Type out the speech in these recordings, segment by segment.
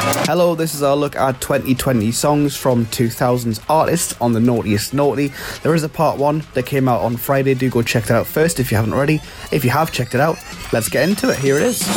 Hello, this is our look at 2020 songs from 2000s artists on the Naughtiest Naughty. There is a part 1 that came out on Friday. Do go check that out first if you haven't already. If you have checked it out, let's get into it. Here it is.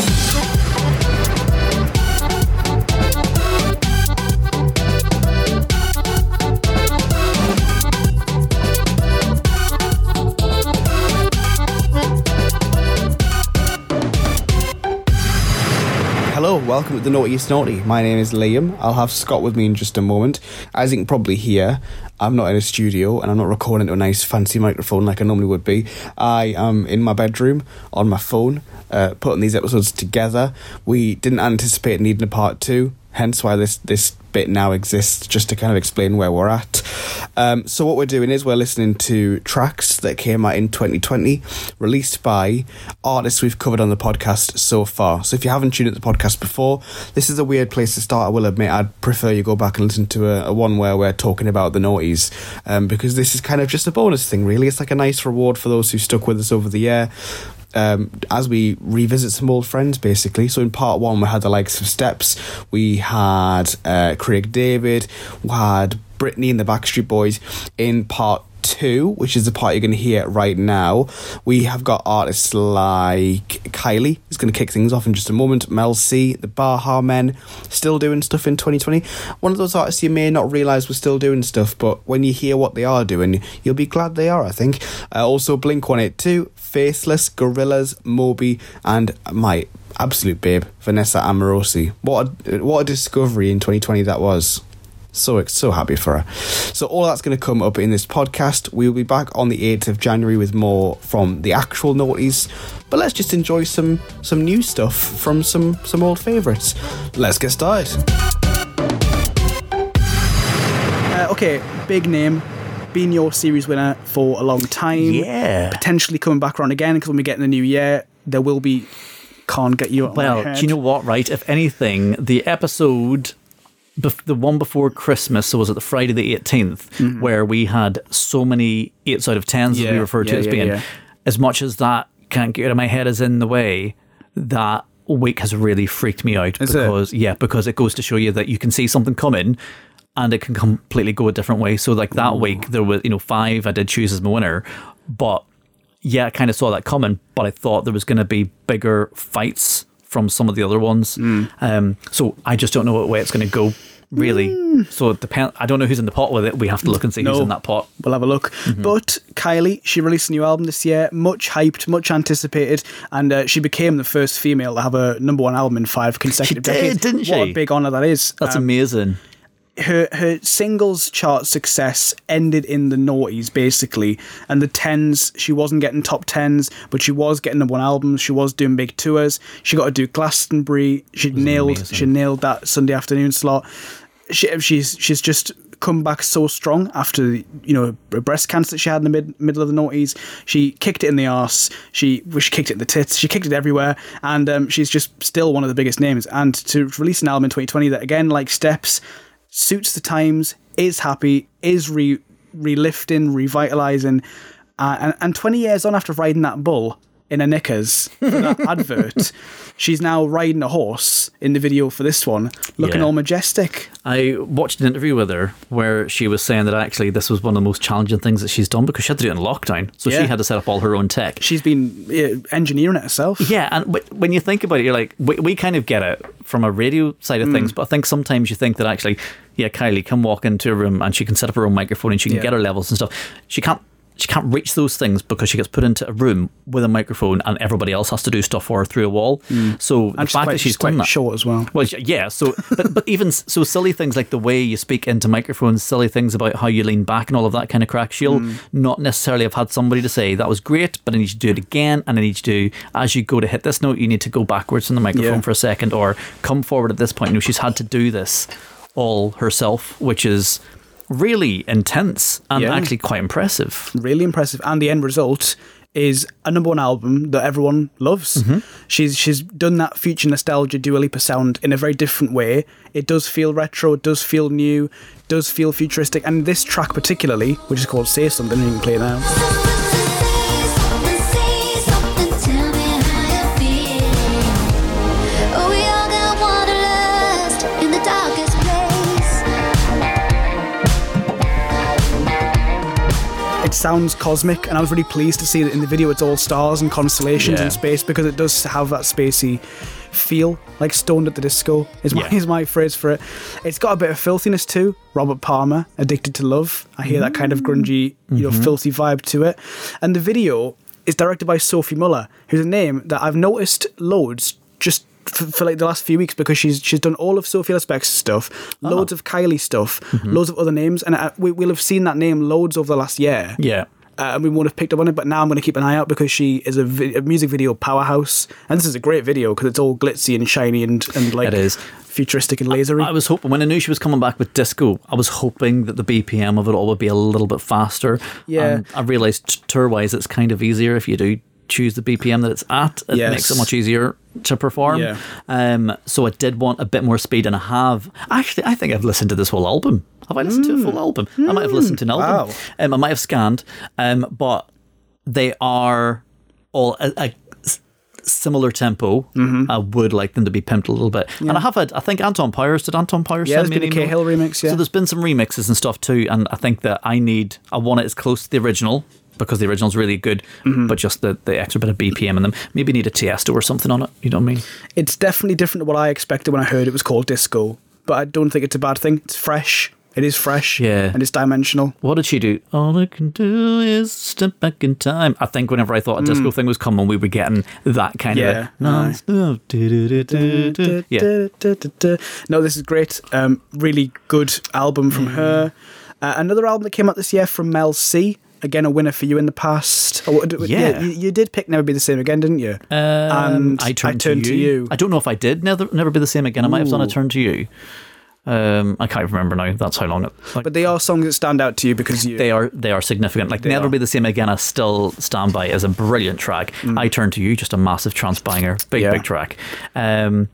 Hello, welcome to the Naughtiest Naughty. My name is Liam. I'll have Scott with me in just a moment. As you can probably hear, I'm not in a studio and I'm not recording to a nice fancy microphone like I normally would be. I am in my bedroom on my phone, putting these episodes together. We didn't anticipate needing a part 2, hence why this bit now exists, just to kind of explain where we're at. So what we're doing is we're listening to tracks that came out in 2020, released by artists we've covered on the podcast so far. So if you haven't tuned into the podcast before, this is a weird place to start. I will admit I'd prefer you go back and listen to a one where we're talking about the noughties, because this is kind of just a bonus thing, really. It's like a nice reward for those who stuck with us over the year. As we revisit some old friends, basically. So in part 1 we had the likes of Steps, we had Craig David, we had Britney and the Backstreet Boys. In part 2, which is the part you're going to hear right now, we have got artists like Kylie, who's going to kick things off in just a moment, Mel C, the Baha Men, still doing stuff in 2020. One of those artists you may not realise was still doing stuff, but when you hear what they are doing, you'll be glad they are, I think. Also Blink-182, Faceless, Gorillaz, Moby, and my absolute babe, Vanessa Amorosi. What a discovery in 2020 that was. So happy for her. So all that's going to come up in this podcast. We'll be back on the 8th of January with more from the actual noughties. But let's just enjoy some new stuff from some old favourites. Let's get started. Okay, big name. Been your series winner for a long time. Yeah. Potentially coming back around again, because when we get in the new year, there will be Can't Get You Out of My Head. Well, do you know what, right? If anything, the episode... the one before Christmas, so was it the Friday the 18th, where we had so many 8s out of 10s that we refer to as being, as much as that Can't Get Out of My Head is in the way, that week has really freaked me out. Because it goes to show you that you can see something coming and it can completely go a different way. So like that week there was 5 I did choose as my winner, but I kind of saw that coming, but I thought there was going to be bigger fights from some of the other ones. So I just don't know what way it's going to go, really. So it depends. I don't know who's in the pot with it. We have to look and see who's in that pot. We'll have a look. But Kylie, she released a new album this year, much hyped, much anticipated, and she became the first female to have a #1 album in 5 consecutive decades. Didn't she? What a big honour that is. That's amazing. Her singles chart success ended in the noughties, basically, and the 10s. She wasn't getting top 10s, but she was getting #1 albums. She was doing big tours. She got to do Glastonbury. She nailed that Sunday afternoon slot. She's just come back so strong after breast cancer that she had in the middle of the noughties. She kicked it in the arse. She kicked it in the tits. She kicked it everywhere, and she's just still one of the biggest names. And to release an album in 2020 that, again, like Steps, suits the times, is happy, is relifting, revitalising, and 20 years on after riding that bull in her knickers for that advert, she's now riding a horse in the video for this one, looking all majestic. I watched an interview with her where she was saying that actually this was one of the most challenging things that she's done, because she had to do it in lockdown, so she had to set up all her own tech. She's been engineering it herself. Yeah, and when you think about it, you're like, we kind of get it from a radio side of things, but I think sometimes you think that actually, Kylie can walk into a room and she can set up her own microphone and she can get her levels and stuff. She can't reach those things because she gets put into a room with a microphone and everybody else has to do stuff for her through a wall. So the fact that she's done that, short as well. Well, yeah. So, but even so, silly things like the way you speak into microphones, silly things about how you lean back and all of that kind of crack. She'll not necessarily have had somebody to say that was great, but I need you to do it again, and I need you to, as you go to hit this note, you need to go backwards in the microphone for a second, or come forward at this point. She's had to do this all herself, which is really intense and actually quite impressive. Really impressive. And the end result is a #1 album that everyone loves. She's done that future nostalgia Dua Lipa sound in a very different way. It does feel retro, it does feel new, it does feel futuristic. And this track particularly, which is called Say Something, you can play now. sounds cosmic, and I was really pleased to see that in the video it's all stars and constellations in space, because it does have that spacey feel, like Stoned at the Disco is my phrase for it. It's got a bit of filthiness too. Robert Palmer, Addicted to Love. I hear that kind of grungy, filthy vibe to it. And the video is directed by Sophie Muller, who's a name that I've noticed loads just for like the last few weeks, because she's done all of Sophie Ellis Bextor's stuff, loads of Kylie stuff, loads of other names, and we'll have seen that name loads over the last year. Yeah. And we won't have picked up on it, but now I'm going to keep an eye out, because she is a music video powerhouse, and this is a great video because it's all glitzy and shiny and like it is futuristic and lasery. I was hoping, when I knew she was coming back with disco, I was hoping that the BPM of it all would be a little bit faster. Yeah. And I realised tour-wise it's kind of easier if you do choose the BPM that it's at. It makes it much easier to perform. Yeah. So I did want a bit more speed, and I have. Actually, I think I've listened to this whole album. Have I listened to a full album? I might have listened to an album. Wow. I might have scanned. But they are all a similar tempo. I would like them to be pimped a little bit. And I have had, I think Anton Powers, did Anton Powers send me an email? Yeah, there's been a Cahill remix, So there's been some remixes and stuff too, and I think that I want it as close to the original, because the original's really good, but just the extra bit of BPM in them. Maybe need a Tiesto or something on it, you know what I mean? It's definitely different to what I expected when I heard it was called disco, but I don't think it's a bad thing. It's fresh. It is fresh, and it's dimensional. What did she do? All I can do is step back in time. I think whenever I thought a disco thing was coming, we were getting that kind of... No, this is great. Really good album from her. Another album that came out this year from Mel C. Again, a winner for you in the past. You did pick Never Be the Same Again, didn't you? And I Turned to You. I don't know if I did Never Be the Same Again. I might have done A Turn to You. I can't remember now. That's how long it. But they are songs that stand out to you because they are significant. Like Never Be the Same Again, I still stand by as a brilliant track. I Turn to You, just a massive trance banger, big track. And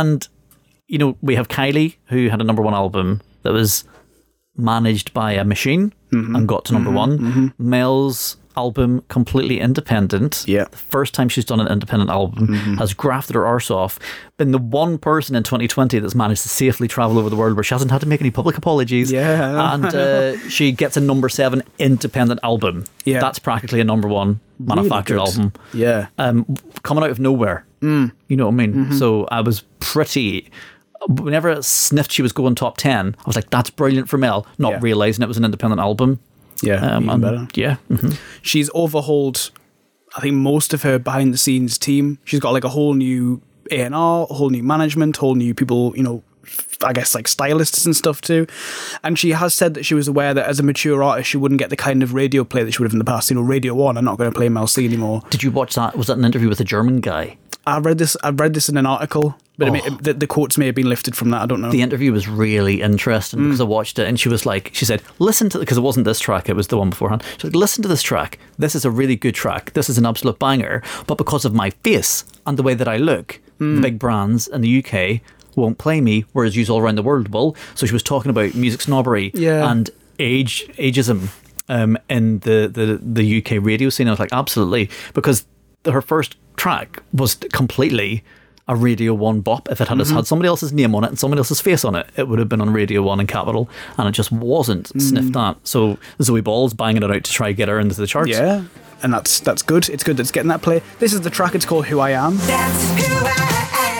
we have Kylie, who had a number one album that was managed by a machine and got to number one. Mel's album, completely independent. The first time she's done an independent album, has grafted her arse off, been the one person in 2020 that's managed to safely travel over the world where she hasn't had to make any public apologies. And she gets a number 7 independent album. That's practically a number 1 manufactured album. Coming out of nowhere. You know what I mean? So I was pretty... Whenever I sniffed she was going top 10, I was like, that's brilliant for Mel, not realising it was an independent album. Even better. She's overhauled, I think, most of her behind the scenes team. She's got like a whole new A&R, a whole new management, whole new people, I guess like stylists and stuff too. And she has said that she was aware that as a mature artist she wouldn't get the kind of radio play that she would have in the past. Radio 1 are not going to play Mel C anymore. Did you watch that? Was that an interview with a German guy? I read this in an article, but the quotes may have been lifted from that. I don't know. The interview was really interesting because I watched it, and she said, listen to, because it wasn't this track, it was the one beforehand. She said, listen to this track. This is a really good track. This is an absolute banger. But because of my face and the way that I look, the big brands in the UK won't play me, whereas you all around the world will. So she was talking about music snobbery and ageism in the UK radio scene. I was like, absolutely, because her first track was completely a Radio 1 bop. If it had had somebody else's name on it and somebody else's face on it, it would have been on Radio 1 in Capital, and it just wasn't sniffed at. So Zoe Ball's banging it out to try and get her into the charts. Yeah, and that's good. It's good that it's getting that play. This is the track. It's called Who I Am. That's who I am.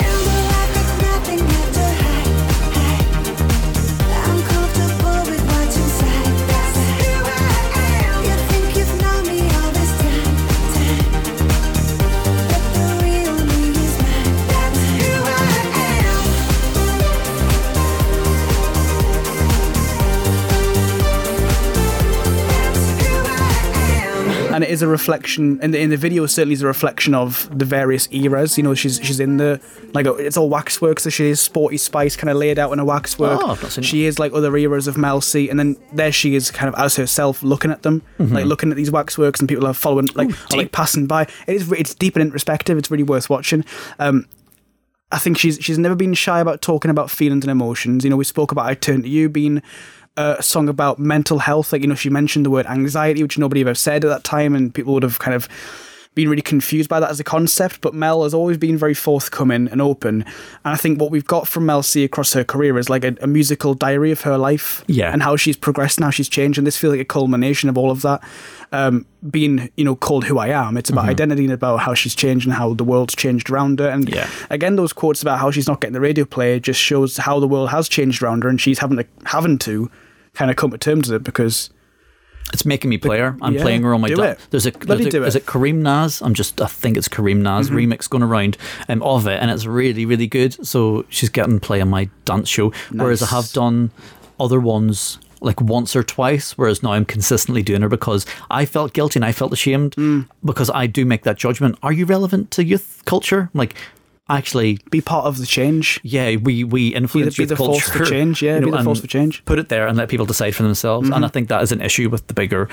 And it is a reflection, in the video certainly is a reflection of the various eras. She's in the, like, it's all waxwork, so she is Sporty Spice kind of laid out in a waxwork. She is like other eras of Mel C, and then there she is kind of as herself looking at them, like looking at these waxworks, and people are following, like, like passing by. It's deep and introspective. It's really worth watching. I think she's never been shy about talking about feelings and emotions. We spoke about I Turn to You being a song about mental health. Like, she mentioned the word anxiety, which nobody ever said at that time, and people would have kind of been really confused by that as a concept, but Mel has always been very forthcoming and open. And I think what we've got from Mel C across her career is like a musical diary of her life, and how she's progressed and how she's changed. And this feels like a culmination of all of that. Being, called Who I Am. It's about identity and about how she's changed and how the world's changed around her. And again, those quotes about how she's not getting the radio play just shows how the world has changed around her, and she's having to kind of come to terms with it because it's making me play her. I'm playing her on my There's a is it Kareem Naz? I think it's Kareem Naz remix going around of it, and it's really, really good. So she's getting play on my dance show. Nice. Whereas I have done other ones like once or twice, whereas now I'm consistently doing her because I felt guilty and I felt ashamed because I do make that judgment. Are you relevant to youth culture? Like, actually be part of the change. Yeah, we influence youth culture. Force for change. Yeah, be the force for change. Put it there and let people decide for themselves. And I think that is an issue with the bigger.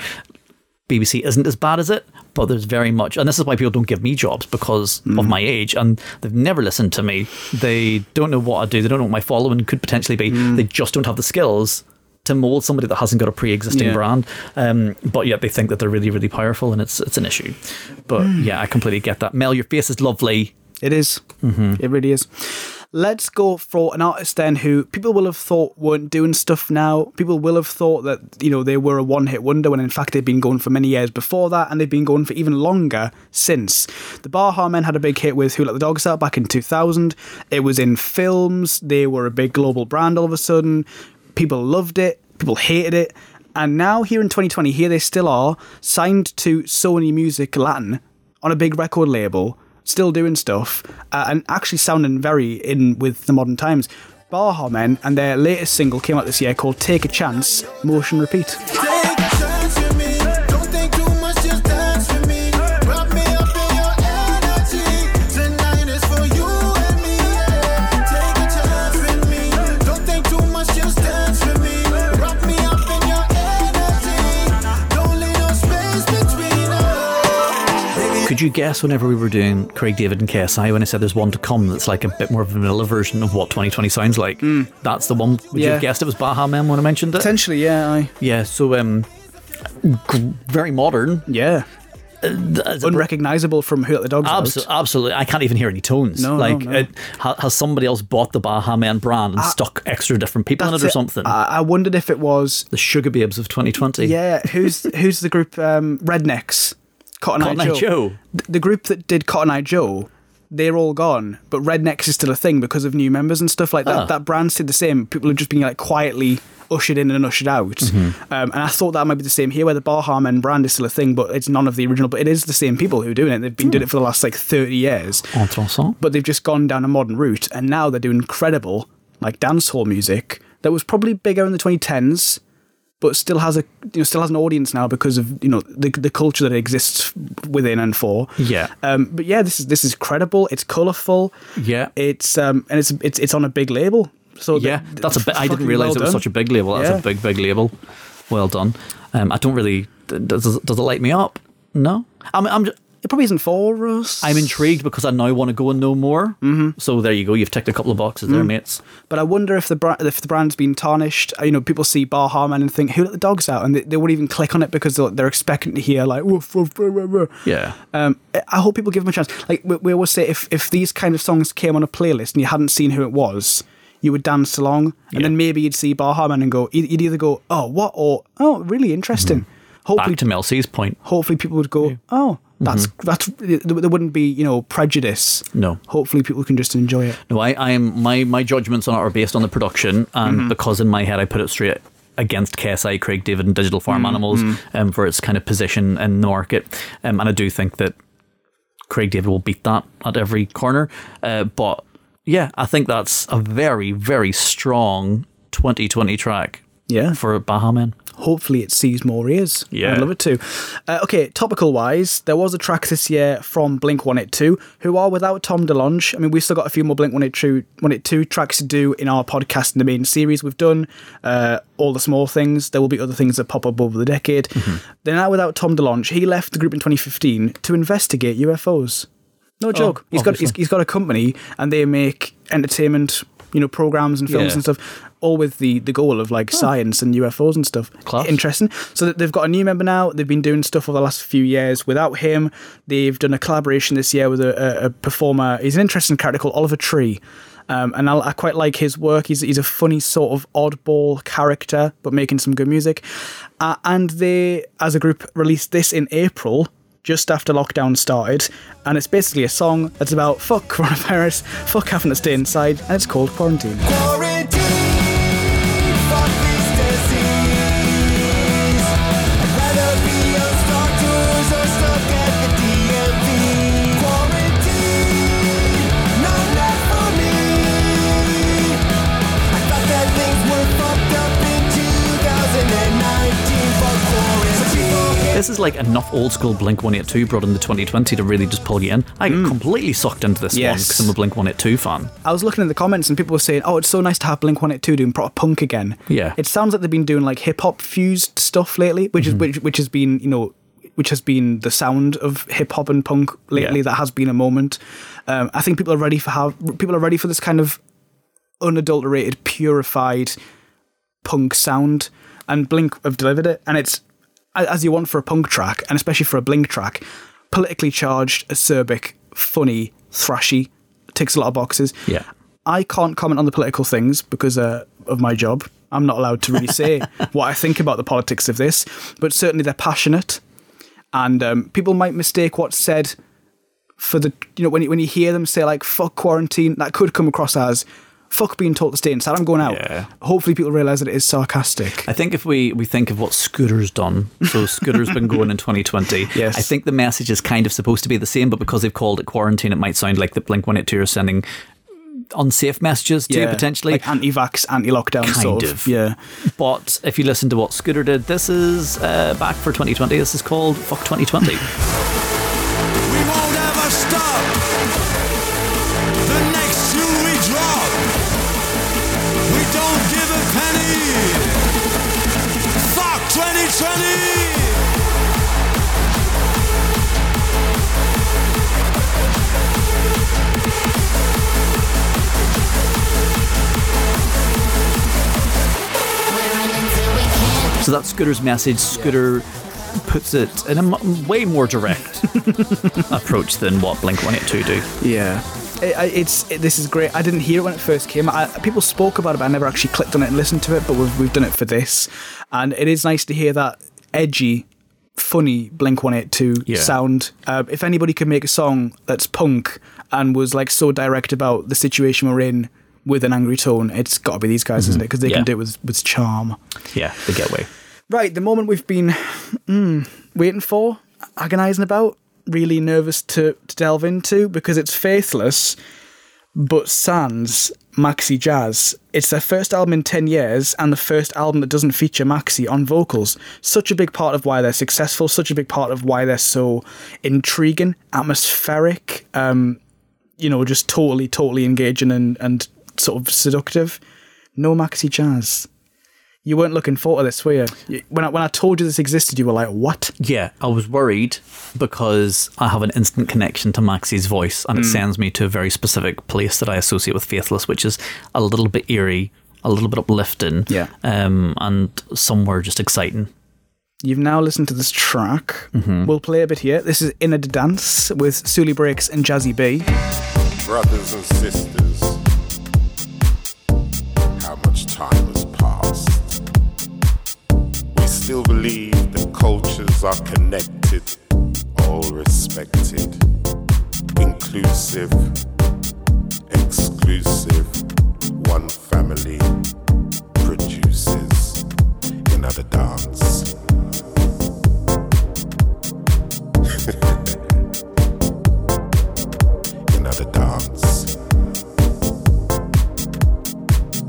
BBC isn't as bad as it, but there's very much, and this is why people don't give me jobs because of my age, and they've never listened to me. They don't know what I do. They don't know what my following could potentially be. They just don't have the skills to mold somebody that hasn't got a pre-existing brand, but yet they think that they're really, really powerful, and it's an issue. But yeah, I completely get that. Mel, your face is lovely. It is. It really is. Let's go for an artist then who people will have thought weren't doing stuff now. People will have thought that, they were a one-hit wonder when in fact they've been going for many years before that, and they've been going for even longer since. The Baha Men had a big hit with Who Let the Dogs Out back in 2000. It was in films. They were a big global brand all of a sudden. People loved it. People hated it. And now here in 2020, here they still are, signed to Sony Music Latin on a big record label, still doing stuff, and actually sounding very in with the modern times. Baha Men, and their latest single came out this year called Take a Chance, Motion Repeat. Take a chance with me. Don't think too much, just dance with me. Wrap me up in your energy. Tonight is for you and me. Take a chance with me. Don't think too much, just dance with me. Wrap me up in your energy. Don't leave no space between us. Could you guess whenever we were doing Craig David and KSI when I said there's one to come that's like a bit more of a vanilla version of what 2020 sounds like? That's the one. Would you have guessed it was Baha Men when I mentioned it? Potentially, yeah. Yeah, so very modern. Yeah. Unrecognisable from Who Let the Dogs Out. Absolutely. I can't even hear any tones. No. Has somebody else bought the Baha Men brand and stuck extra different people in it or something? I wondered if it was the Sugar Babes of 2020. Yeah, who's the group? Rednecks. Cotton Eye Joe. The group that did Cotton Eye Joe, they're all gone, but Rednecks is still a thing because of new members and stuff like that. That brand stayed the same. People are just being like quietly ushered in and ushered out. And I thought that might be the same here, where the Baha Men brand is still a thing, but it's none of the original. But it is the same people who are doing it. They've been doing it for the last 30 years. Intéressant. But they've just gone down a modern route, and now they're doing incredible dancehall music that was probably bigger in the 2010s. But still has an audience now because of the culture that it exists within and for. Yeah. But yeah, this is credible. It's colourful. Yeah. It's and it's on a big label. So yeah, that's a bit. I didn't realise it was such a big label. That's a big label. Well done. I don't really. Does it light me up? No. It probably isn't for us. I'm intrigued because I now want to go and know more. So there you go. You've ticked a couple of boxes there, mates. But I wonder if the brand's been tarnished. People see Baha Men and think, Who Let the Dogs Out? And they won't even click on it because they're expecting to hear like, woof, woof, woof, woof, woof. Yeah. I hope people give them a chance. Like we always say, if these kind of songs came on a playlist and you hadn't seen who it was, you would dance along, and then maybe you'd see Baha Men and go, you'd either go, oh, what, or oh, really interesting. Hopefully, back to Mel C's point. Hopefully, people would go, oh. That's there wouldn't be prejudice. No. Hopefully people can just enjoy it. No, I am my judgments on it are based on the production, and because in my head I put it straight against KSI, Craig David, and Digital Farm Animals for its kind of position in the market, and I do think that Craig David will beat that at every corner. But yeah, I think that's a very, very strong 2020 track. Yeah, for Baha Men. Hopefully it sees more ears. Yeah. I'd love it too. Okay, topical wise, there was a track this year from Blink-182, who are without Tom DeLonge. I mean, we've still got a few more Blink-182 tracks to do in our podcast in the main series. We've done All the Small Things. There will be other things that pop up over the decade. They're now without Tom DeLonge. He left the group in 2015 to investigate UFOs. No joke. He's got a company, and they make entertainment, programs and films and stuff, all with the goal of like science and UFOs and stuff. Class. Interesting. So they've got a new member now. They've been doing stuff over the last few years without him. They've done a collaboration this year with a performer. He's an interesting character called Oliver Tree. And I quite like his work. He's a funny sort of oddball character, but making some good music. And they, as a group, released this in April, just after lockdown started. And it's basically a song that's about fuck coronavirus, fuck having to stay inside, and it's called Quarantine. Quarantine, fuck this disease. I'd rather be on Star Tours or stuck at the DMV. Quarantine, no, not for me. I thought that things were fucked up in 2019. Fuck quarantine. This is like enough old school Blink-182 brought into 2020 to really just pull you in. I got completely sucked into this one because I'm a Blink-182 fan. I was looking in the comments and people were saying, oh, it's so nice to have Blink-182 doing proper punk again. Yeah. It sounds like they've been doing like hip-hop fused stuff lately, which has been, which has been the sound of hip-hop and punk lately. That has been a moment. I think people are ready for this kind of unadulterated, purified punk sound, and Blink have delivered it, and it's as you want for a punk track, and especially for a Blink track. Politically charged, acerbic, funny, thrashy, ticks a lot of boxes. Yeah. I can't comment on the political things because of my job. I'm not allowed to really say what I think about the politics of this, but certainly they're passionate, and people might mistake what's said for the, when you hear them say like fuck quarantine, that could come across as fuck being told to stay inside, I'm going out. Yeah. Hopefully people realise that it is sarcastic. I think if we think of what Scooter's done, so Scooter's been going in 2020, Yes. I think the message is kind of supposed to be the same, but because they've called it quarantine, it might sound like the Blink-182 are sending unsafe messages to you, potentially. Like anti-vax, anti-lockdown sort of. Yeah. But if you listen to what Scooter did, this is back for 2020. This is called Fuck 2020. We won't ever stop. The next tune we drop, we don't give a penny. Fuck 2020. So that's Scooter's message. Scooter puts it in a way more direct approach than what Blink-182 do. Yeah. This is great. I didn't hear it when it first came. People spoke about it, but I never actually clicked on it and listened to it, but we've done it for this. And it is nice to hear that edgy, funny Blink-182 sound. If anybody could make a song that's punk and was like so direct about the situation we're in with an angry tone, it's got to be these guys, isn't it? Because they can do it with charm. Yeah, they get away. Right, the moment we've been waiting for, agonising about, really nervous to delve into, because it's Faithless, but sans Maxi Jazz. It's their first album in 10 years, and the first album that doesn't feature Maxi on vocals. Such a big part of why they're successful, such a big part of why they're so intriguing, atmospheric, just totally engaging and sort of seductive. No Maxi Jazz. You weren't looking forward to this, were you? When I told you this existed, you were like, what? Yeah, I was worried because I have an instant connection to Maxi's voice, and it sends me to a very specific place that I associate with Faithless, which is a little bit eerie, a little bit uplifting, and somewhere just exciting. You've now listened to this track. We'll play a bit here. This is Inner the Dance with Sully Breaks and Jazzy B. Brothers and sisters, how much time has passed? We still believe that cultures are connected, all respected, inclusive, exclusive. One family produces another dance. Another dance.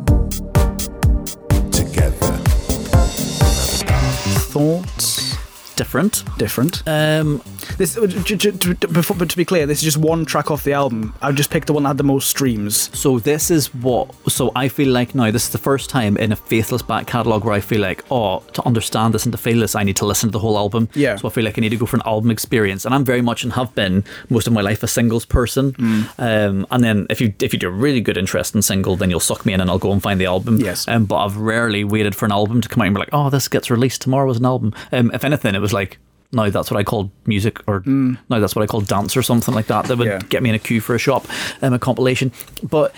Together. Thoughts? different. This, but to be clear, this is just one track off the album. I've just picked the one that had the most streams. So this is so I feel like now this is the first time in a Faithless back catalogue where I feel like, to understand this and to feel this, I need to listen to the whole album. Yeah. So I feel like I need to go for an album experience, and I'm very much and have been most of my life a singles person. And then if you do a really good, interesting single, then you'll suck me in and I'll go and find the album. Yes. But I've rarely waited for an album to come out and be like, oh, this gets released tomorrow as an album. If anything, it was like, now that's what I call music, or now that's what I call dance or something like that. That would get me in a queue for a shop, a compilation. But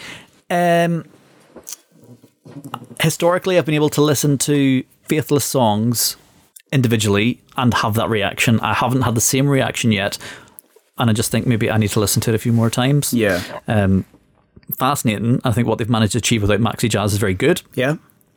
historically, I've been able to listen to Faithless songs individually and have that reaction. I haven't had the same reaction yet, and I just think maybe I need to listen to it a few more times. Yeah. Fascinating. I think what they've managed to achieve without Maxi Jazz is very good. Yeah.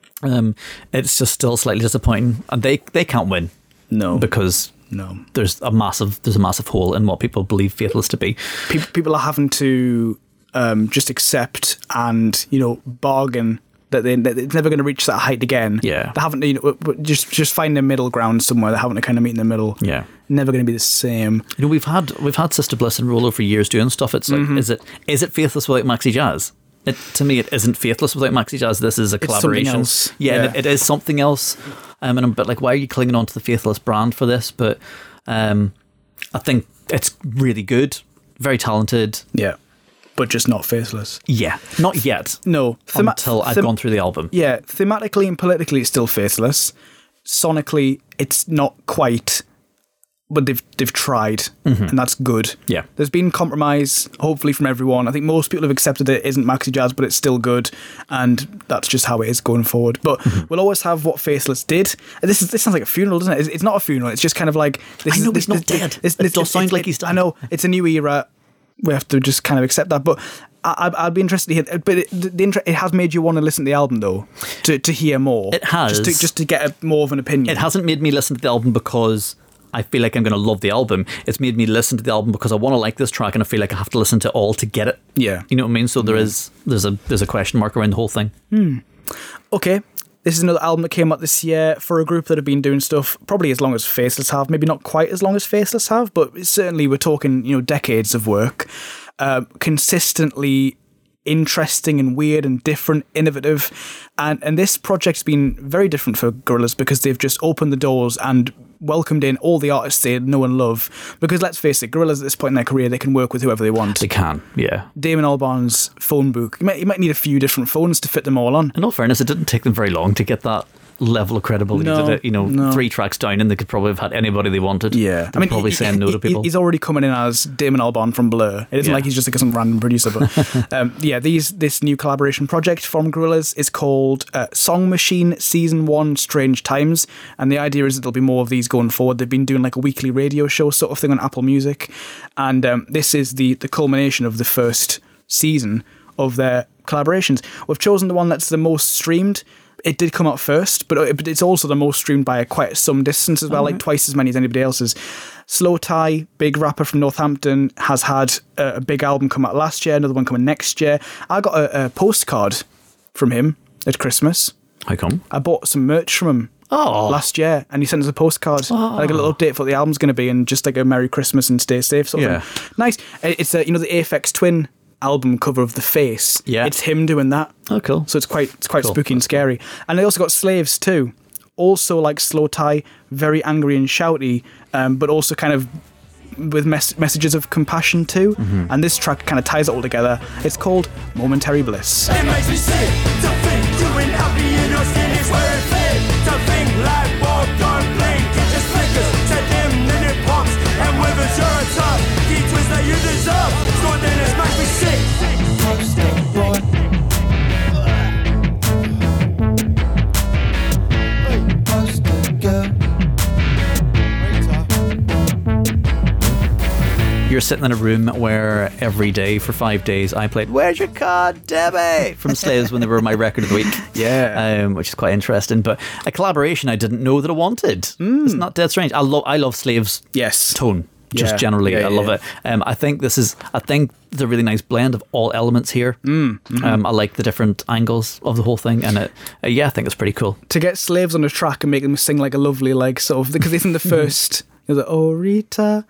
It's just still slightly disappointing, and they can't win. No. Because there's a massive hole in what people believe Faithless to be. People are having to just accept and bargain that it's never going to reach that height again. Yeah. They haven't just find a middle ground somewhere. They're having to kind of meet in the middle. Yeah. Never going to be the same. We've had Sister Bliss and Rolo for years doing stuff. It's like, is it Faithless without Maxi Jazz? To me, it isn't Faithless without Maxi Jazz. This is a collaboration. It's something else. Yeah. It is something else. And I'm a bit like, why are you clinging on to the Faithless brand for this? But I think it's really good, very talented. Yeah. But just not Faithless. Yeah. Not yet. No. Until I've gone through the album. Yeah. Thematically and politically, it's still Faithless. Sonically, it's not quite, but they've tried, and that's good. Yeah. There's been compromise, hopefully, from everyone. I think most people have accepted it isn't Maxi Jazz, but it's still good, and that's just how it is going forward. But we'll always have what Faithless did. And this sounds like a funeral, doesn't it? It's not a funeral. It's just kind of like he's not dead. It does sound like he's dead. I know it's a new era. We have to just kind of accept that, but I'd be interested to hear. But it has made you want to listen to the album, though, to hear more. It has, just to get more of an opinion. It hasn't made me listen to the album because I feel like I'm going to love the album. It's made me listen to the album because I want to like this track, and I feel like I have to listen to it all to get it. Yeah, you know what I mean. So there's a question mark around the whole thing. Okay. This is another album that came out this year for a group that have been doing stuff probably as long as Faithless have. Maybe not quite as long as Faithless have, but certainly we're talking, decades of work. Consistently interesting and weird and different, innovative. And this project's been very different for Gorillaz because they've just opened the doors and welcomed in all the artists they know and love. Because let's face it, Gorillaz at this point in their career, they can work with whoever they want. They can, yeah. Damon Albarn's phone book. You might need a few different phones to fit them all on. In all fairness, it didn't take them very long to get that level of credibility. No. 3 tracks down and they could probably have had anybody they wanted. Yeah. Probably saying no to people. He's already coming in as Damon Albarn from Blur. It isn't like he's just like some random producer. But this new collaboration project from Gorillaz is called Song Machine Season 1 Strange Times. And the idea is that there'll be more of these going forward. They've been doing like a weekly radio show sort of thing on Apple Music. And this is the culmination of the first season of their collaborations. We've chosen the one that's the most streamed. It did come out first, but it's also the most streamed by quite some distance as well, like twice as many as anybody else's. Slowthai, big rapper from Northampton, has had a big album come out last year, another one coming next year. I got a postcard from him at Christmas. How come? I bought some merch from him last year, and he sent us a postcard, like a little update for what the album's going to be, and just like a Merry Christmas and stay safe sort of thing. Nice. It's the Aphex Twin album cover of The Face. Yeah. It's him doing that. Oh, cool. So it's quite Cool. spooky and scary. And they also got Slaves too. Also like Slowthai, very angry and shouty, but also kind of with messages of compassion too. And this track kind of ties it all together. It's called Momentary Bliss. It makes me sick to think doing happy in your skin is where it fit. To think like walk on blink, it just flickers, set them then it pops and withers your top. Key twist that you deserve, so then it makes me sick. You're sitting in a room where every day for 5 days I played Where's Your Card, Debbie? From Slaves when they were my record of the week. Yeah. Which is quite interesting. But a collaboration I didn't know that I wanted. Isn't that dead strange? I love Slaves' tone. just generally. I love it. I think there's a really nice blend of all elements here. I like the different angles of the whole thing, and I think it's pretty cool. To get slaves on a track and make them sing like a lovely, like, sort of, because isn't the first, like, oh Rita,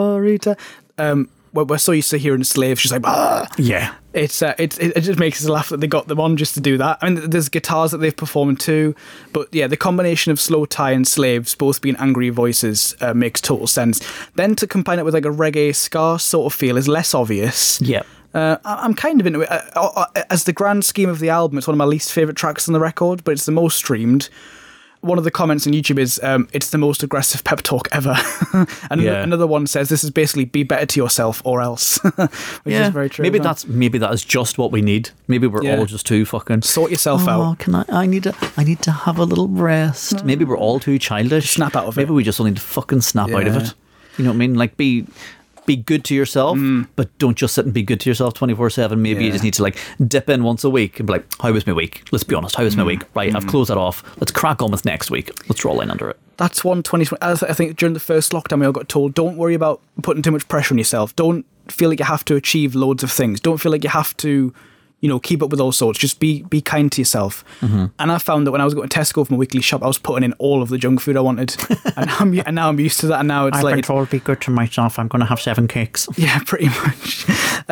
we're so used to hearing slaves just like, ah! Yeah. It just makes us laugh that they got them on just to do that. I mean, there's guitars that they've performed too, but yeah, the combination of Slow Tie and Slaves both being angry voices makes total sense. Then to combine it with like a reggae ska sort of feel is less obvious. Yeah. I'm kind of into it. As the grand scheme of the album, it's one of my least favourite tracks on the record, but it's the most streamed. One of the comments on YouTube is, it's the most aggressive pep talk ever. And another one says, this is basically be better to yourself or else. Which is very true. Maybe that is just what we need. Maybe we're all just too fucking... Sort yourself out. I need to have a little rest. Maybe we're all too childish. Snap out of it. Maybe we just all need to fucking snap out of it. You know what I mean? Like, be good to yourself, but don't just sit and be good to yourself 24/7. Maybe you just need to like dip in once a week and be like, how was my week? Let's be honest, how was my week? Right, I've closed that off. Let's crack on with next week. Let's roll in under it. That's 2020. I think during the first lockdown we all got told, don't worry about putting too much pressure on yourself. Don't feel like you have to achieve loads of things. Don't feel like you have to, keep up with all sorts. Just be kind to yourself. And I found that when I was going to Tesco for my weekly shop, I was putting in all of the junk food I wanted. and now I'm used to that. And now it's I've been told be good to myself. I'm going to have 7 cakes. Yeah, pretty much.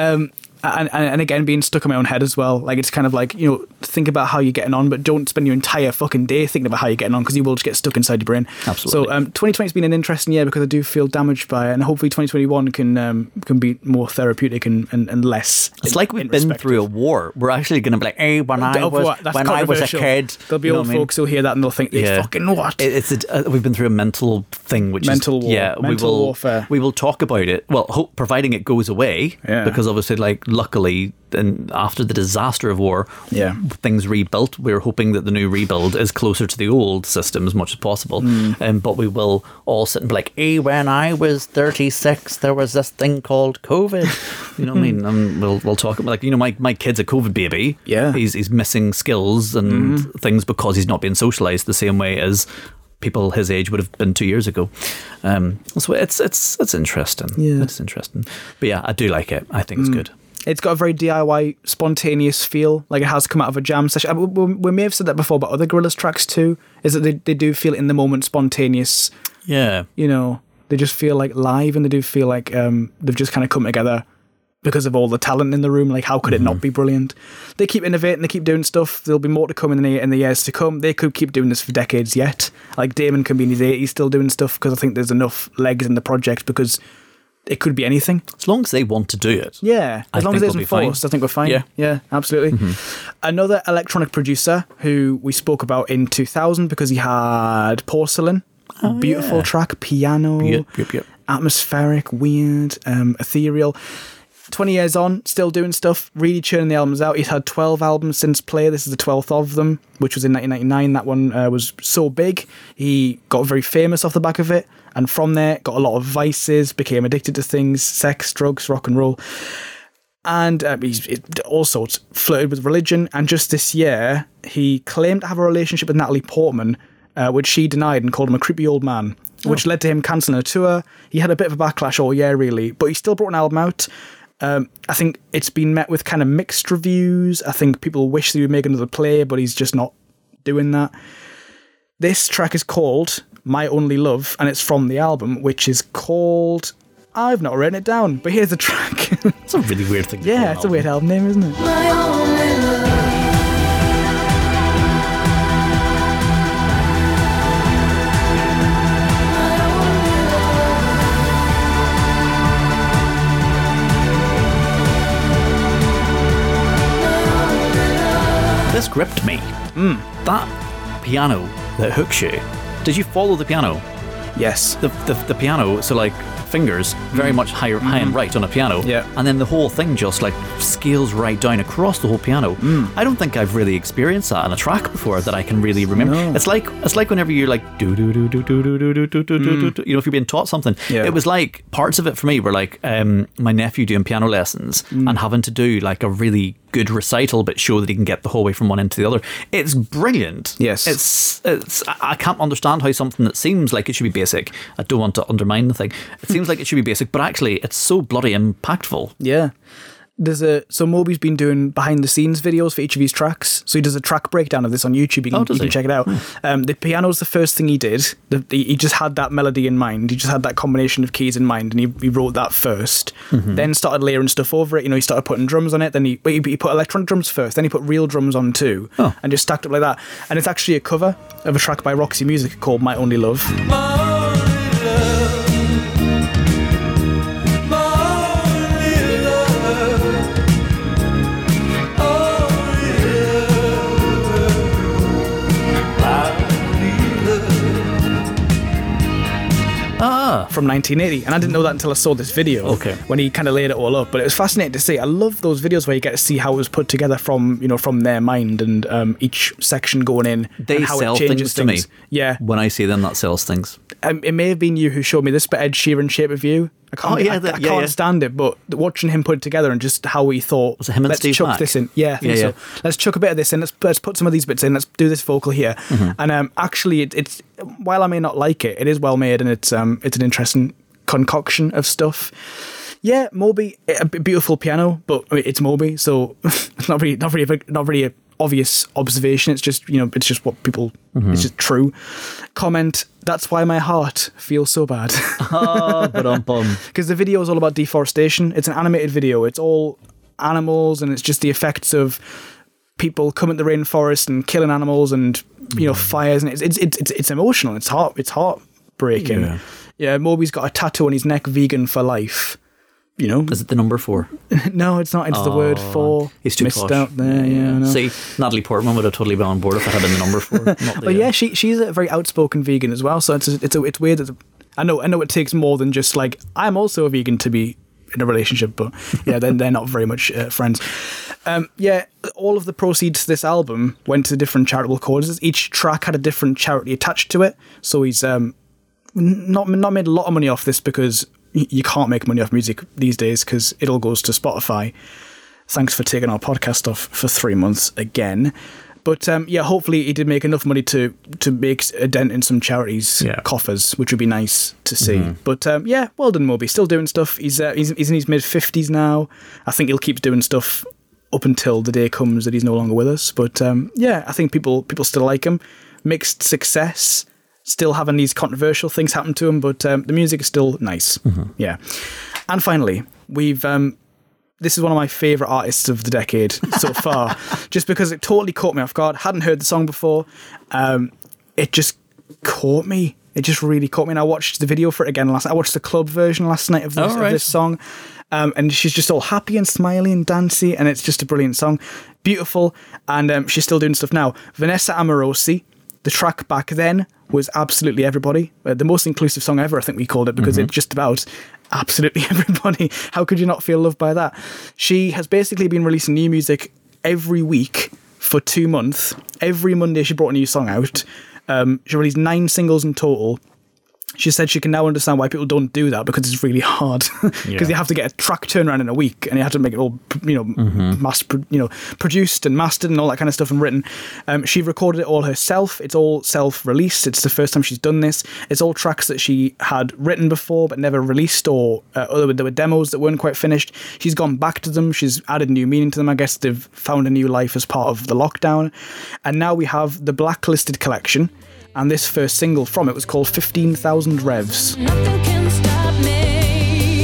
And again, being stuck in my own head as well. Like, it's kind of like, think about how you're getting on, but don't spend your entire fucking day thinking about how you're getting on, because you will just get stuck inside your brain. Absolutely. So 2020 has been an interesting year because I do feel damaged by it, and hopefully 2021 can be more therapeutic and less. It's like we've been through a war. We're actually going to be like, hey, when I was a kid. There'll be old folks who'll hear that and they'll think, fucking what? We've been through a mental thing, which mental is... war. Yeah, mental warfare. We will talk about it. Well, providing it goes away, because obviously, like, luckily... And after the disaster of war, things rebuilt. We're hoping that the new rebuild is closer to the old system as much as possible. But we will all sit and be like, hey, when I was 36, there was this thing called COVID. You know what I mean? And we'll talk about, like, my kid's a COVID baby. Yeah. He's missing skills and things because he's not being socialised the same way as people his age would have been 2 years ago. So it's interesting. Yeah. It's interesting. But yeah, I do like it. I think it's good. It's got a very DIY, spontaneous feel, like it has come out of a jam session. We may have said that before about other Gorillaz tracks too, is that they do feel in the moment spontaneous. Yeah. They just feel like live, and they do feel like they've just kind of come together because of all the talent in the room. Like, how could it not be brilliant? They keep innovating, they keep doing stuff. There'll be more to come in the years to come. They could keep doing this for decades yet. Like, Damon can be in his 80s still doing stuff, because I think there's enough legs in the project, because... it could be anything. As long as they want to do it. Yeah. As long as it isn't forced, I think we're fine. Yeah, absolutely. Another electronic producer who we spoke about in 2000 because he had Porcelain. Beautiful track. Piano. Yep. Atmospheric, weird, ethereal. 20 years on, still doing stuff, really churning the albums out. He's had 12 albums since Play. This is the 12th of them, which was in 1999. That one was so big. He got very famous off the back of it. And from there, got a lot of vices, became addicted to things, sex, drugs, rock and roll. And he's also flirted with religion. And just this year, he claimed to have a relationship with Natalie Portman, which she denied and called him a creepy old man, which led to him cancelling a tour. He had a bit of a backlash all year, really. But he still brought an album out. I think it's been met with kind of mixed reviews. I think people wish that he would make another Play, but he's just not doing that. This track is called My Only Love, and it's from the album, which is called... I've not written it down, but here's the track. It's a really weird thing. Yeah, it's a weird album name, isn't it? My only love. This gripped me. That piano that hooks you. Did you follow the piano? Yes. The piano, so like fingers, very much high and right on a piano. Yeah. And then the whole thing just like scales right down across the whole piano. I don't think I've really experienced that on a track before that I can really remember. No. It's like whenever you're like do do do do do do do do do do do. You know, if you're being taught something. Yeah. It was like parts of it for me were like my nephew doing piano lessons and having to do like a really good recital but show that he can get the whole way from one end to the other. It's brilliant. Yes. It's I can't understand how something that seems like it should be basic, I don't want to undermine the thing, it seems seems like it should be basic, but actually it's so bloody impactful. Yeah. So Moby's been doing behind the scenes videos for each of his tracks. So he does a track breakdown of this on YouTube. You can check it out. The piano's the first thing he did. He just had that melody in mind. He just had that combination of keys in mind, and he wrote that first. Then started layering stuff over it. He started putting drums on it. Then he put electronic drums first. Then he put real drums on too, and just stacked up like that. And it's actually a cover of a track by Roxy Music called "My Only Love." From 1980, and I didn't know that until I saw this video. When he kind of laid it all up, but it was fascinating to see. I love those videos where you get to see how it was put together from their mind, and each section going in. They and how sell it changes things to me. Yeah, when I see them, that sells things. It may have been you who showed me this, but Ed Sheeran Shape of You. I can't stand it, but watching him put it together and just how he thought, was it him and let's Steve chuck Mac? this in. Yeah, I think so. Let's chuck a bit of this in. Let's put some of these bits in. Let's do this vocal here. And actually, it's while I may not like it, it is well made, and it's an interesting concoction of stuff. Yeah, Moby, a beautiful piano, but I mean, it's Moby, so it's not really a obvious observation. It's just it's just what people. It's just true. Comment. That's why my heart feels so bad. Because the video is all about deforestation. It's an animated video. It's all animals, and it's just the effects of people coming to the rainforest and killing animals, and fires, and it's emotional. It's heartbreaking. Yeah, Moby's got a tattoo on his neck, vegan for life. Is it the number 4? No, it's not. It's the word 4. He's too missed posh. out there. Yeah, I know. See, Natalie Portman would have totally been on board if I had been the number 4. But yeah, she's a very outspoken vegan as well. So it's weird that I know it takes more than just like I'm also a vegan to be in a relationship, but yeah, then they're not very much friends. Yeah, all of the proceeds to this album went to different charitable causes. Each track had a different charity attached to it. So he's not made a lot of money off this, because you can't make money off music these days because it all goes to Spotify. Thanks for taking our podcast off for 3 months again. But yeah, hopefully he did make enough money to make a dent in some charities' coffers, which would be nice to see. But yeah, well done, Moby. Still doing stuff. He's in his mid-50s now. I think he'll keep doing stuff up until the day comes that he's no longer with us. But yeah, I think people still like him. Mixed success. Still having these controversial things happen to him, but the music is still nice. Yeah. And finally, we've this is one of my favourite artists of the decade so far, just because it totally caught me off guard. Hadn't heard the song before. It just caught me. It just really caught me. And I watched the video for it again last night. I watched the club version last night of this song. And she's just all happy and smiley and dancey, and it's just a brilliant song. Beautiful. And she's still doing stuff now. Vanessa Amorosi. The track back then was Absolutely Everybody. The most inclusive song ever, I think we called it, because it's just about absolutely everybody. How could you not feel loved by that? She has basically been releasing new music every week for 2 months. Every Monday she brought a new song out. She released 9 singles in total. She said she can now understand why people don't do that, because it's really hard. Because you have to get a track turnaround in a week, and you have to make it all, produced and mastered and all that kind of stuff and written. She recorded it all herself. It's all self-released. It's the first time she's done this. It's all tracks that she had written before but never released, or there were demos that weren't quite finished. She's gone back to them. She's added new meaning to them. I guess they've found a new life as part of the lockdown. And now we have the Blacklisted collection. And this first single from it was called 15,000 Revs. Nothing can stop me.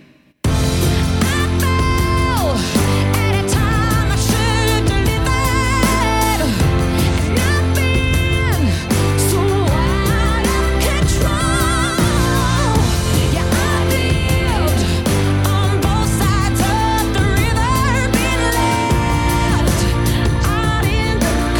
I fell at a time I should deliver. Not being so out of control. Yeah, I lived on both sides of the river, been left out in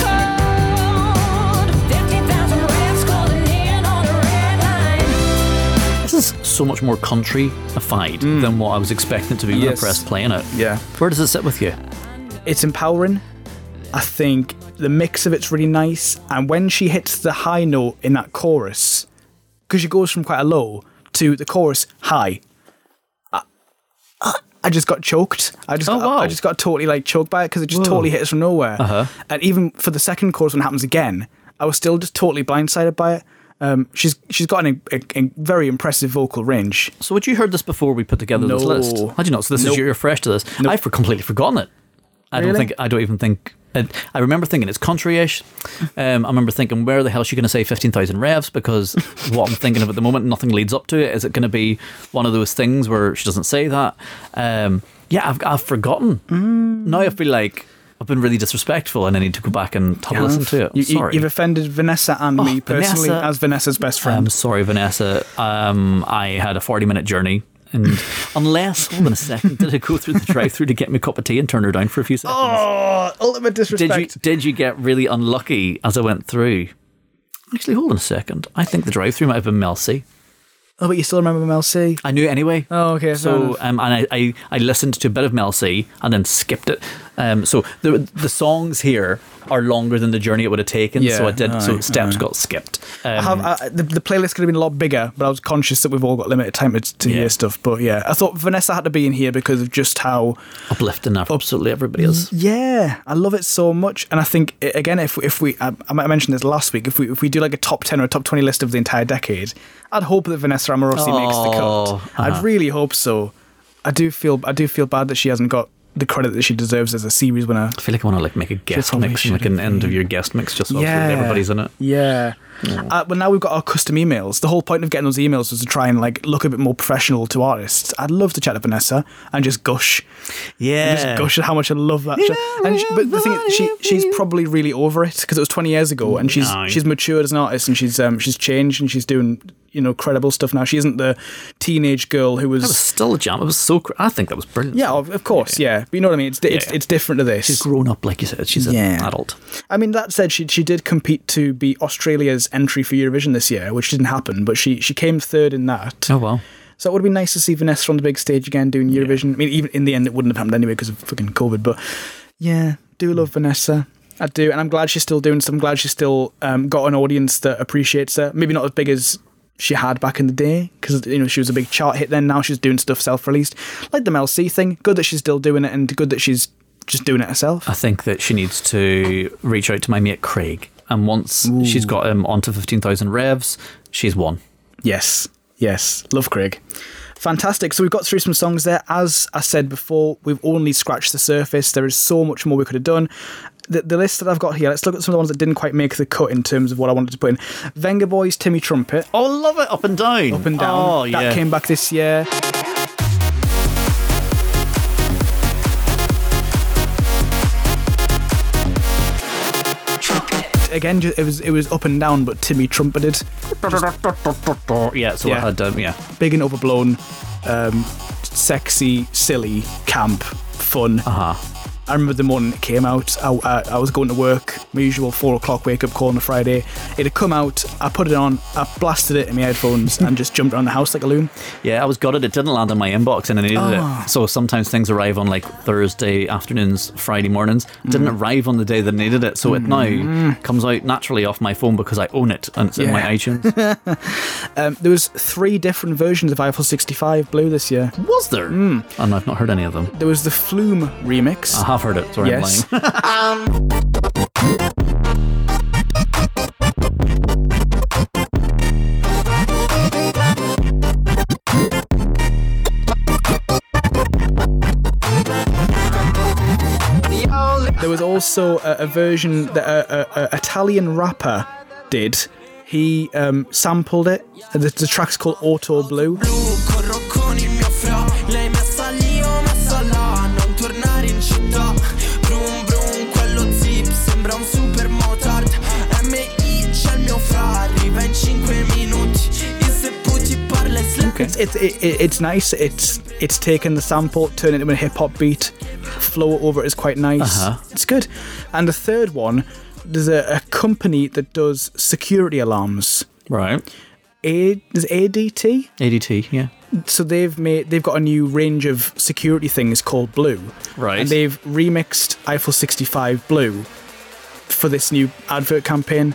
the cold. 50,000 revs calling in on the red line. This is so much more country-ified than what I was expecting it to be when I pressed play in it. Yeah. Where does it sit with you? It's empowering. I think the mix of it's really nice. And when she hits the high note in that chorus, because she goes from quite a low to the chorus high, I just got choked. I just got totally choked by it, because it just totally hit us from nowhere. And even for the second chorus when it happens again, I was still just totally blindsided by it. She's got a very impressive vocal range. So had you heard this before we put together this list? Had you not? So this is you're fresh to this. I've completely forgotten it. I don't even think. I remember thinking it's country-ish. I remember thinking, where the hell is she going to say 15,000 revs? Because what I'm thinking of at the moment, nothing leads up to it. Is it going to be one of those things where she doesn't say that? I've forgotten. Now I feel like I've been really disrespectful and I need to go back and have a listen to it. Sorry. You've offended Vanessa and me personally Vanessa, as Vanessa's best friend. I'm sorry, Vanessa. I had a 40-minute journey. And unless, hold on a second, did I go through the drive-thru to get me a cup of tea and turn her down for a few seconds? Oh, ultimate disrespect. Did you get really unlucky as I went through? Actually, hold on a second. I think the drive-thru might have been Mel C. Oh, but you still remember Mel C? I knew it anyway. Oh, okay. So, and I listened to a bit of Mel C and then skipped it. So the songs here are longer than the journey it would have taken. Yeah, so I did. So steps got skipped. The playlist could have been a lot bigger, but I was conscious that we've all got limited time to hear stuff. But yeah, I thought Vanessa had to be in here because of just how uplifting absolutely everybody is. Yeah, I love it so much, and I think again, if we I mentioned this last week, if we do like a top 10 or a top 20 list of the entire decade, I'd hope that Vanessa Amorosi makes the cut. I'd really hope so. I do feel bad that she hasn't got the credit that she deserves as a series winner. I feel like I want to make a guest mix, like an end of your guest mix, just so everybody's in it. Yeah. But now we've got our custom emails. The whole point of getting those emails was to try and look a bit more professional to artists. I'd love to chat to Vanessa and just gush. Yeah. Just gush at how much I love that show. But the thing is, she's probably really over it because it was 20 years ago, and she's matured as an artist, and she's changed, and she's doing credible stuff now. She isn't the teenage girl who was. That was still a jam. It was so. I think that was brilliant. Yeah, of course. Yeah. But you know what I mean. It's different to this. She's grown up, like you said. She's an adult. I mean, that said, she did compete to be Australia's entry for Eurovision this year, which didn't happen, but she came third in that. Oh wow. So it would have been nice to see Vanessa on the big stage again doing Eurovision. Yeah. I mean, even in the end, it wouldn't have happened anyway because of fucking COVID. But yeah, do love Vanessa. I do, and I'm glad she's still doing stuff. I'm glad she's still got an audience that appreciates her. Maybe not as big as she had back in the day, because she was a big chart hit then. Now she's doing stuff self-released, like the Mel C thing. Good that she's still doing it, and good that she's just doing it herself. I think that she needs to reach out to my mate Craig, and once she's got him onto 15,000 revs, she's won. Yes, love Craig. Fantastic. So we've got through some songs there. As I said before, we've only scratched the surface. There is so much more we could have done. The list that I've got here, let's look at some of the ones that didn't quite make the cut in terms of what I wanted to put in. Venga Boys, Timmy Trumpet. Oh, love it. Up and Down. Up and Down. Oh, yeah. That came back this year. Again, it was up and down, but Timmy trumpeted. Yeah, so I had, big and overblown, sexy, silly, camp, fun. I remember the morning it came out, I was going to work, my usual 4 o'clock wake up call on a Friday. It had come out, I put it on, I blasted it in my headphones and just jumped around the house like a loon. Yeah, I was gutted. It didn't land in my inbox and I needed it. So sometimes things arrive on Thursday afternoons, Friday mornings. It didn't arrive on the day that I needed it. So it now comes out naturally off my phone because I own it and it's in my iTunes. There was 3 different versions of Eiffel 65 Blue this year. Was there? And I've not heard any of them. There was the Flume remix. I have heard it. Sorry, yes. I'm lying. There was also a version that an Italian rapper did. He sampled it. The track's called Auto Blue. It's nice. It's taken the sample, turned it into a hip hop beat, flow over it is quite nice. It's good. And the third one, there's a company that does security alarms. Right. There's ADT. ADT, yeah. So they've got a new range of security things called Blue. Right. And they've remixed Eiffel 65 Blue for this new advert campaign.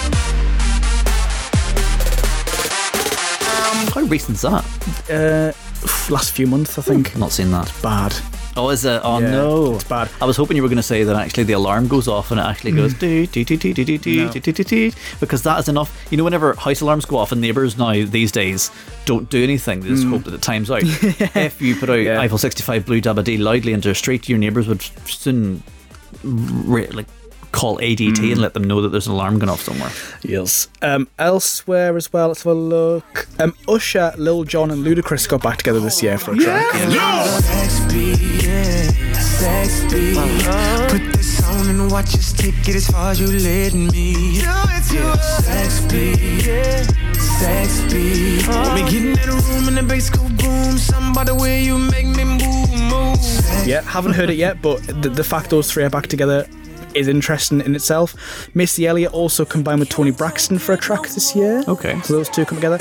How recent's that? last few months, I think. Not seen that. Bad. Oh, is it? Oh, Yeah, no. it's bad. I was hoping you were going to say that actually the alarm goes off and it actually goes doo, doo, doo, doo, doo, doo, doo, No. doo, doo, doo, because that is enough. You know, whenever house alarms go off and neighbours now these days don't do anything, they just hope that it times out. If you put out Yeah. Eiffel 65 Blue Dabba Dee loudly into a street, your neighbours would soon call ADT and let them know that there's an alarm going off somewhere. Yes. Elsewhere as well, let's have a look. Usher, Lil Jon and Ludacris got back together this year for a track. Sex beat, sex beat. Put this on and watch us take it as far as you letting me. Sex beat, sex beat. We getting in a room and the bass go boom. Something about the way you make me move. Yeah, haven't heard it yet, but the fact those three are back together is interesting in itself. Missy Elliott also combined with Toni Braxton for a track this year. Okay. So those two come together.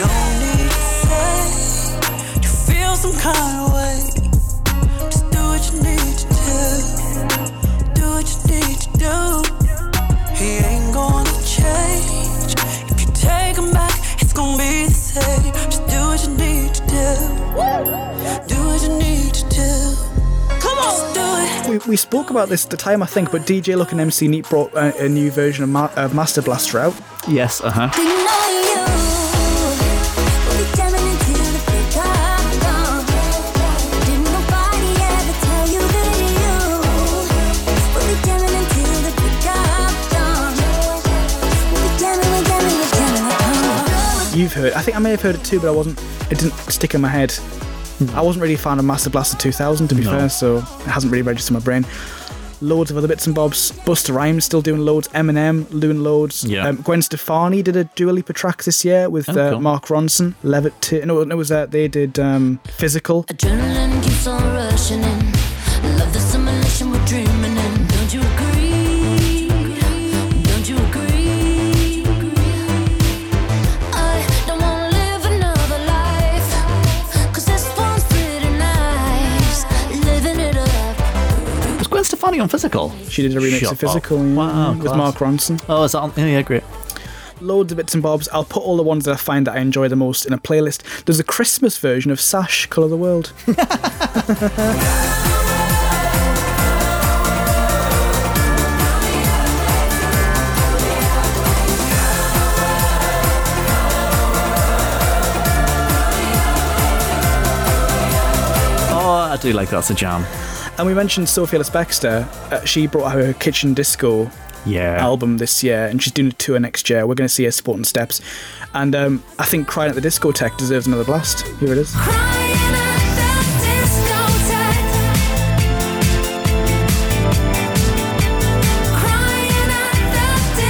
You feel some kind of way. Just do what you need to do. Do what you need to do. He ain't gonna change. If you take him back, it's gonna be the same. Just do what you need to do. Do what you need to do. Come on, just do it. We spoke about this at the time, I think, but DJ Luck and MC Neat brought a new version of Master Blaster out. Yes, We know you. We'll be jamming until the break of dawn. Didn't nobody ever tell you that you. We'll be jamming until the break of dawn. We'll be jamming, we're jamming, we're jamming. You've heard, I think I may have heard it too, but it didn't stick in my head. I wasn't really a fan of Master Blaster 2000, to be fair, so it hasn't really registered in my brain. Loads of other bits and bobs. Busta Rhymes still doing loads. Eminem doing loads. Yeah. Gwen Stefani did a Dua Lipa track this year with cool. Mark Ronson. Levitt. No, it was they did Physical. Adrenaline keeps on rushing in. Love the simulation we're dreaming in. Don't you agree? Don't you agree? I don't wanna live another life, 'cause this one's pretty nice. Living it up. Was Gwen Stefani on Physical? She did a remix Shut of Physical up. yeah, Wow, with class. Mark Ronson. Oh, is that on? Yeah, great. Loads of bits and bobs. I'll put all the ones that I find that I enjoy the most in a playlist. There's a Christmas version of Sash, Colour the World. Oh, I do like that's a jam. And we mentioned Sophie Ellis Bextor. She brought out her Kitchen Disco Yeah. album this year, and she's doing a tour next year. We're going to see her supporting Steps. And I think Crying at the Discotheque deserves another blast. Here it is. Crying at the discotheque. Crying at the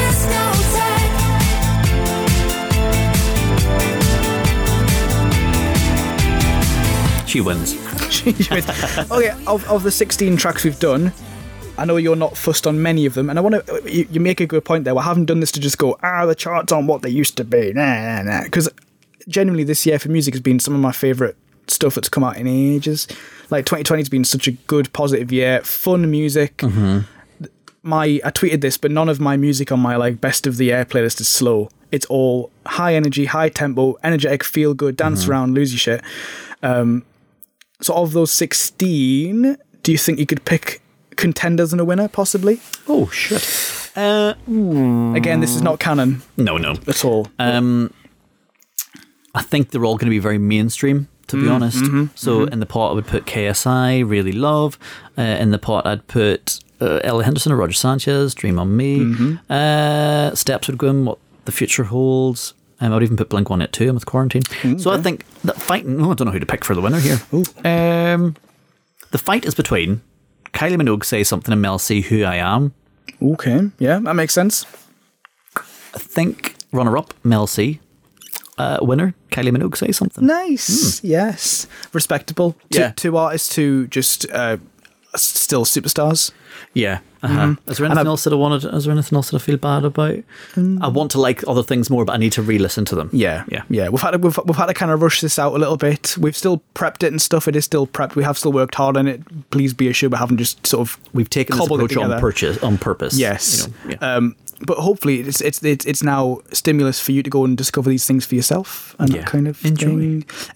discotheque. She wins. Okay, of the 16 tracks we've done, I know you're not fussed on many of them, and I want to. You make a good point there. We haven't done this to just go, the charts aren't what they used to be. Nah. Because genuinely, this year for music has been some of my favourite stuff that's come out in ages. Like 2020 has been such a good, positive year. Fun music. I tweeted this, but none of my music on my best of the year playlist is slow. It's all high energy, high tempo, energetic, feel good, dance around, lose your shit. So of those 16, do you think you could pick contenders and a winner, possibly? Oh, shit. Again, this is not canon No. at all. I think they're all going to be very mainstream, to be honest. So in the pot, I would put KSI, Really Love. In the pot, I'd put Ella Henderson or Roger Sanchez, Dream on Me. Steps would go in, What the Future Holds. I would even put Blink-182 in with Quarantine. So I think that fighting... I don't know who to pick for the winner here. The fight is between Kylie Minogue, Say Something, and Mel C, Who I Am. Okay, yeah, that makes sense. I think runner-up, Mel C. Winner, Kylie Minogue, Say Something. Nice, yes. Respectable. Yeah. Two artists who just still superstars. Yeah. Is there anything else that I wanted? Is there anything else that I feel bad about? I want to like other things more, but I need to re-listen to them. Yeah. We've had to kind of rush this out a little bit. We've still prepped it and stuff. It is still prepped. We have still worked hard on it. Please be assured we haven't just sort of We've taken this cobbled it approach together. on purpose. Yes. You know, yeah. But hopefully it's now stimulus for you to go and discover these things for yourself and Yeah. that kind of Enjoy. thing.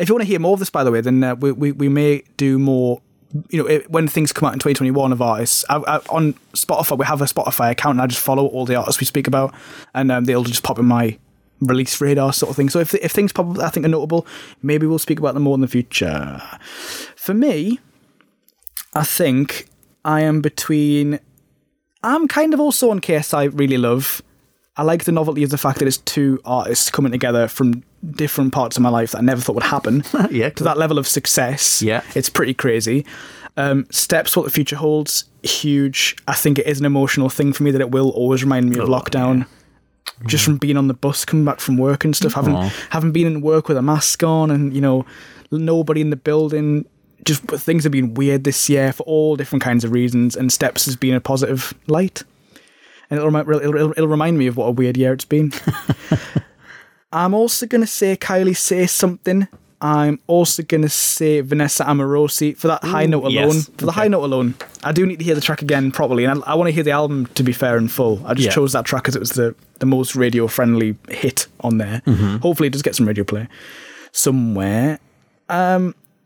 If you want to hear more of this, by the way, then we may do more. When things come out in 2021 of artists, on Spotify, we have a Spotify account, and I just follow all the artists we speak about, and they'll just pop in my release radar sort of thing. So if things pop up that I think are notable, maybe we'll speak about them more in the future. For me, I think I'm kind of also on KSI really love. I like the novelty of the fact that it's two artists coming together from different parts of my life that I never thought would happen. Yeah, to that level of success. Yeah. It's pretty crazy. Steps, What the Future Holds, huge. I think it is an emotional thing for me that it will always remind me of lockdown. Yeah. Just from being on the bus, coming back from work and stuff, having been in work with a mask on and, nobody in the building. Just things have been weird this year for all different kinds of reasons, and Steps has been a positive light. And it'll remind me of what a weird year it's been. I'm also going to say Kylie Say Something. I'm also going to say Vanessa Amorosi for that high note alone. Yes. For the high note alone. I do need to hear the track again properly, and I want to hear the album, to be fair, in full. I just chose that track because it was the most radio-friendly hit on there. Mm-hmm. Hopefully it does get some radio play somewhere. I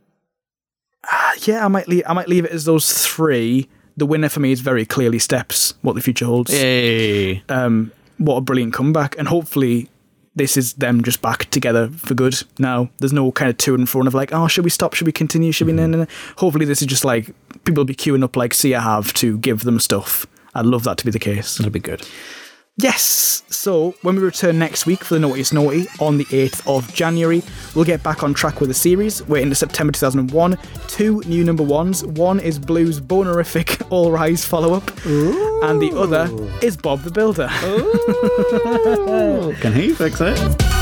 might leave it as those three. The winner for me is very clearly Steps, What the Future Holds. Hey. What a brilliant comeback. And hopefully this is them just back together for good now. There's no kind of to and fro of like, oh, should we stop? Should we continue? Should we? No. Hopefully this is just like, people will be queuing up like Sia have to give them stuff. I'd love that to be the case. That'll be good. Yes, so when we return next week for the Naughtiest Naughty on the 8th of January, we'll get back on track with the series. We're into September 2001. 2 new number ones. One is Blue's bonerific All Rise follow-up, and the other is Bob the Builder. Can he fix it?